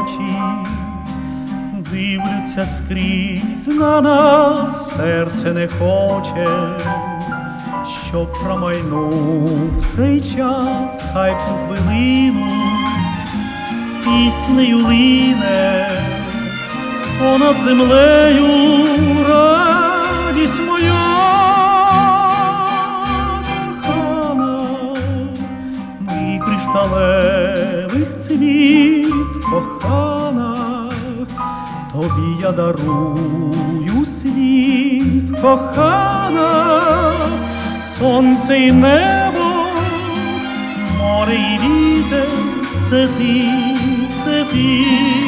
очі дивляться скрізь на нас, серце не хоче, щоб промайнув цей час, хай в цю хвилину піснею лине понад землею радість моя кохана, мій кришталевих цвіт, кохана, тобі я дарую світ, кохана, сонце і небо, море і вітер, це ти, це ти.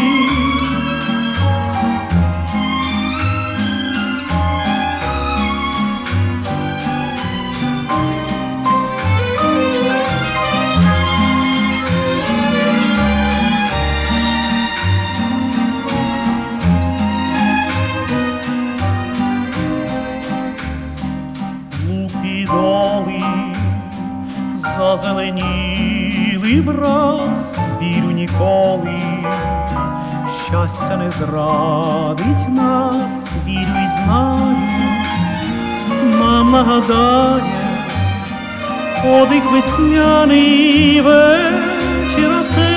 Доли зазеленіли враз, вірю ніколи, щастя не зрадить нас, вірю і знаю, нам нагадає подих весняний вечір, а це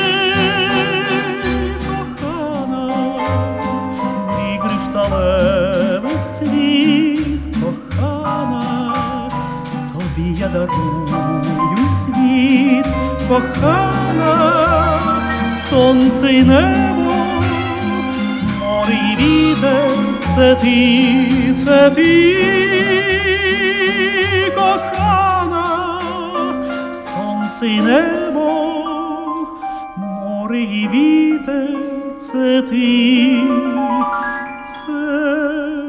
кохана, мій кришталевих цвіт, кохана, тобі я дарую світ, кохана, сонце й небо, море й вітер, це ти, кохана, сонце й небо, море й вітер, це ти, це